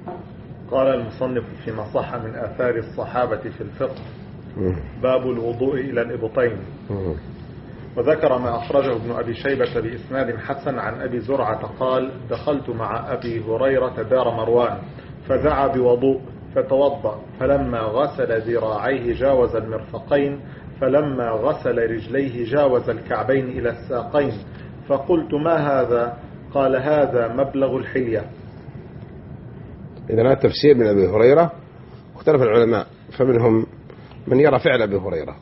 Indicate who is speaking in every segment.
Speaker 1: قال المصنف فيما صح من آثار الصحابة في الفقه: باب الوضوء إلى الإبطين. وذكر ما أخرجه ابن أبي شيبة بإسناد حسن عن أبي زرعة قال: دخلت مع أبي هريرة دار مروان فدعا بوضوء فتوضأ، فلما غسل ذراعيه جاوز المرفقين، فلما غسل رجليه جاوز الكعبين إلى الساقين، فقلت: ما هذا؟ قال: هذا مبلغ الحلية.
Speaker 2: إذا هذا تفسير من أبي هريرة. اختلف العلماء، فمنهم من يرى فعل أبي هريرة،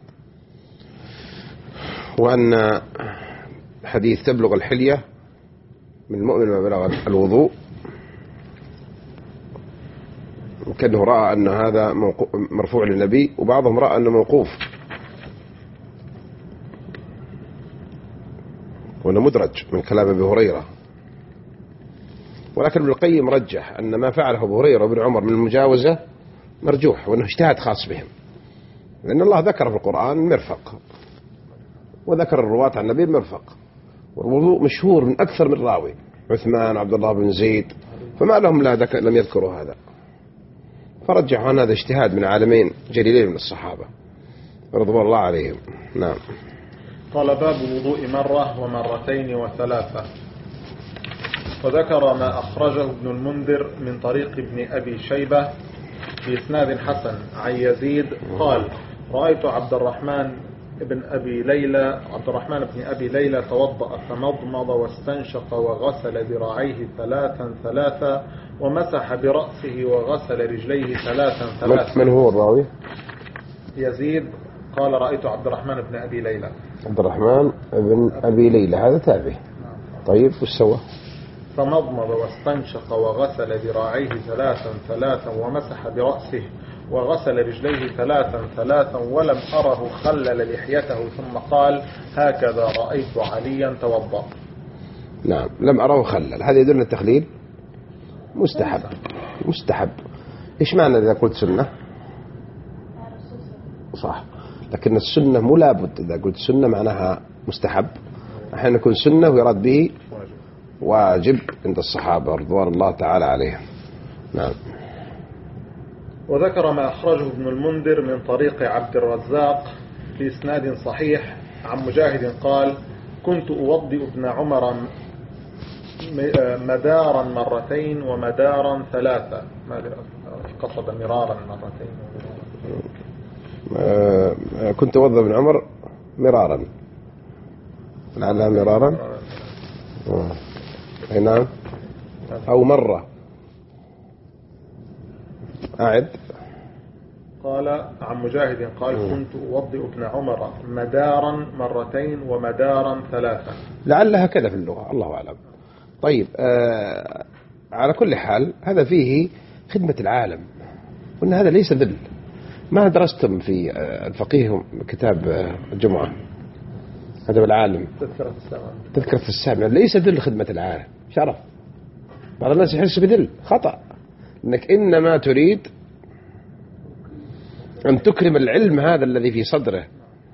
Speaker 2: وأن حديث تبلغ الحلية من المؤمن ما بلغ الوضوء، وكأنه رأى أن هذا مرفوع للنبي، وبعضهم رأى أنه موقوف وأنه مدرج من كلام أبي هريرة. ولكن ابن القيم رجح أن ما فعله أبو هريرة وابن عمر من المجاوزة مرجوح، وأنه اجتهاد خاص بهم، لأن الله ذكر في القرآن المرفق، وذكر الرواة عن النبي المرفق، والوضوء مشهور من أكثر من راوي، عثمان، عبد الله بن زيد، فما لهم لم يذكروا هذا، فرجحوا أن هذا اجتهاد من عالمين جليلين من الصحابة رضوان الله عليهم. نعم.
Speaker 1: قال: باب الوضوء مرة ومرتين وثلاثة. وذكر ما أخرجه ابن المنذر من طريق ابن أبي شيبة بإسناد حسن عن يزيد قال: رأيت عبد الرحمن بن أبي ليلى توضأ فمضمض واستنشق وغسل ذراعيه ثلاثا ومسح برأسه وغسل رجليه ثلاثا.
Speaker 2: من هو الراوي؟
Speaker 1: يزيد قال: رأيت عبد الرحمن بن أبي ليلى.
Speaker 2: عبد الرحمن بن أبي ليلى هذا تابعي. طيب، وش سوى؟
Speaker 1: فمضمض واستنشق وغسل ذراعيه ثلاثا ومسح برأسه وغسل رجليه ثلاثا ولم أره خلل لحيته، ثم قال: هكذا رأيت عليا توضأ.
Speaker 2: نعم، لم أره خلل، هذا يدل التخليل مستحب. إيش معنى إذا قلت سنة؟ صح، لكن السنة مو لابد. إذا قلت سنة معناها مستحب، أحيانا يكون سنة ويراد به واجب عند الصحابة رضوان الله تعالى عليهم. نعم.
Speaker 1: وذكر ما أخرجه ابن المنذر من طريق عبد الرزاق في إسناد صحيح عن مجاهد قال: كنت أوضئ ابن عمر مدارا مرتين ومدارا ثلاثة. قصد مرارا مرتين
Speaker 2: كنت أوضئ ابن عمر مرارا، لعلها مرارا. نعم، أو مرة. أعد.
Speaker 1: قال عن مجاهد قال: كنت أوضئ ابن عمر مدارا مرتين ومدارا ثلاثة.
Speaker 2: لعلها كذا في اللغة، الله أعلم. طيب، على كل حال هذا فيه خدمة العالم، وأن هذا ليس ذل. ما درستم في الفقيه كتاب الجمعة هذا العالم تذكرة السامع؟ ليس ذل خدمة العالم، شرف. بعض الناس يحس بذل، خطأ، أنك إنما تريد أن تكرم العلم هذا الذي في صدره،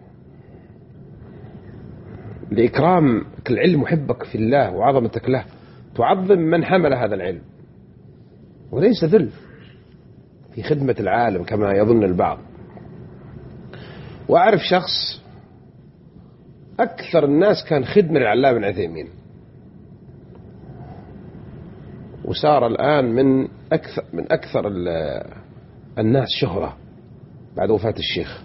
Speaker 2: لإكرامك العلم وحبك في الله وعظمتك له، تعظم من حمل هذا العلم، وليس ذل في خدمة العالم كما يظن البعض. وأعرف شخص أكثر الناس كان خدمة للعلامة بن عثيمين، وصار الآن من أكثر الناس شهرة بعد وفاة الشيخ،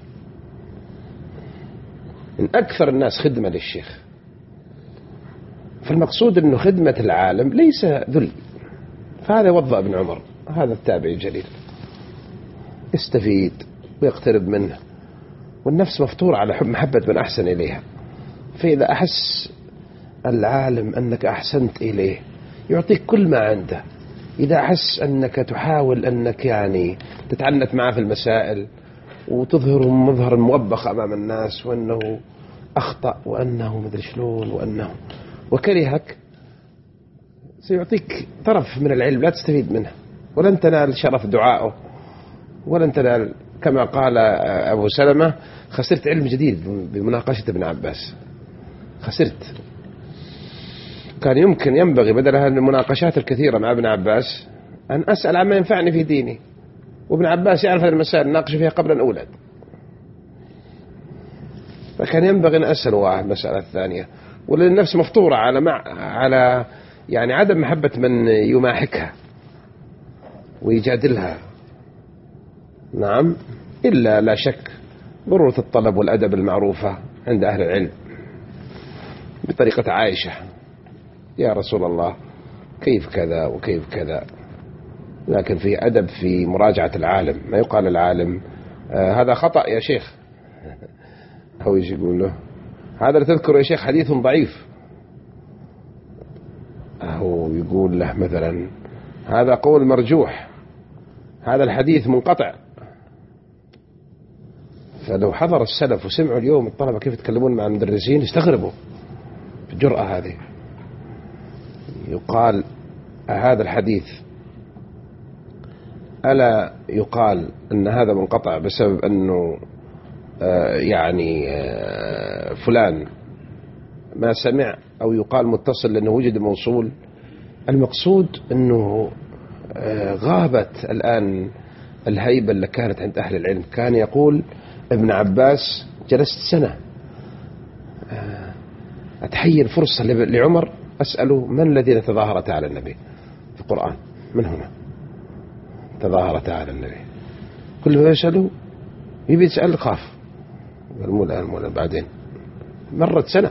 Speaker 2: من أكثر الناس خدمة للشيخ. فالمقصود أنه خدمة العالم ليس ذل. فهذا وضع ابن عمر، هذا التابعي الجليل، يستفيد ويقترب منه، والنفس مفطورة على حب محبة من أحسن إليها. فإذا أحس العالم أنك أحسنت إليه يعطيك كل ما عنده. إذا أحس أنك تحاول أنك يعني تتعنت معه في المسائل وتظهره مظهر موبخ أمام الناس، وأنه أخطأ وأنه مدري شلون وأنه وكرهك، سيعطيك طرف من العلم لا تستفيد منه، ولن تنال شرف دعائه، ولن تنال كما قال أبو سلمة: خسرت علم جديد بمناقشة ابن عباس، خسرت. كان ينبغي بدل هذه المناقشات الكثيرة مع ابن عباس أن أسأل عما ينفعني في ديني. وابن عباس يعرف هذه المسائل ناقش فيها قبل أن أولد، فكان ينبغي أن أسأل المسألة الثانية. وللنفس مفطورة على يعني عدم محبة من يماحكها ويجادلها. نعم، إلا لا شك ضرورة الطلب والأدب المعروفة عند أهل العلم بطريقة عائشة: يا رسول الله كيف كذا وكيف كذا. لكن في أدب في مراجعة العالم، ما يقال العالم هذا خطأ يا شيخ، أو يقول له هذا تذكر يا شيخ حديث ضعيف، أو يقول له مثلا هذا قول مرجوح، هذا الحديث منقطع. فلو حضر السلف وسمعوا اليوم الطلبة كيف يتكلمون مع المدرسين يستغربوا بالجرأة هذه. يقال هذا الحديث ألا يقال أن هذا منقطع بسبب أنه يعني فلان ما سمع، أو يقال متصل لأنه وجد موصول. المقصود أنه غابت الآن الهيبة اللي كانت عند أهل العلم. كان يقول ابن عباس: جلست سنة أتحين فرصة لعمر أسأله من الذين تظاهرت على النبي في القرآن، من هما تظاهرت على النبي. كل ما يسأله يبي يسأل خاف، مو الآن بعدين. مرت سنة،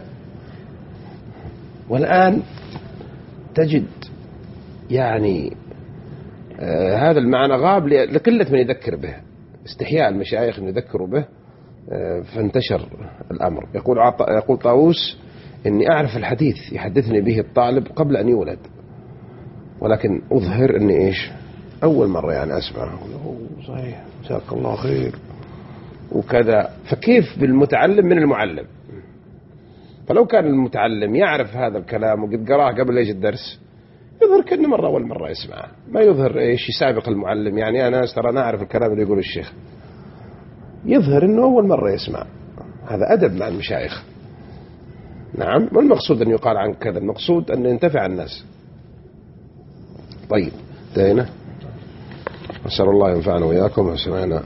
Speaker 2: والآن تجد يعني هذا المعنى غاب لقلة من يذكر به، استحياء المشايخ أن يذكروا به، فانتشر الأمر. يقول طاووس: إني أعرف الحديث يحدثني به الطالب قبل أن يولد، ولكن أظهر أني إيش أول مرة يعني أسمع. صحيح، جزاك الله خير وكذا. فكيف بالمتعلم من المعلم؟ فلو كان المتعلم يعرف هذا الكلام وقد قراه قبل يجي الدرس، يظهر كأنه مرة أول مرة يسمعه، ما يظهر إيش يسابق المعلم. يعني أنا ترى أنا أعرف الكلام اللي يقول الشيخ، يظهر أنه أول مرة يسمع. هذا أدب مع المشايخ. نعم، والمقصود أن يقال عن كذا، المقصود أن ينتفع الناس. طيب انتهينا، أسأل الله ينفعنا وإياكم وسمعنا.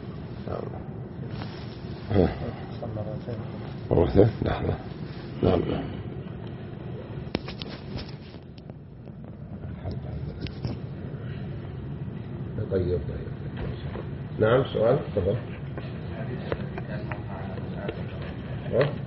Speaker 2: مرة نعم. طيب نعم، سؤال تفضل.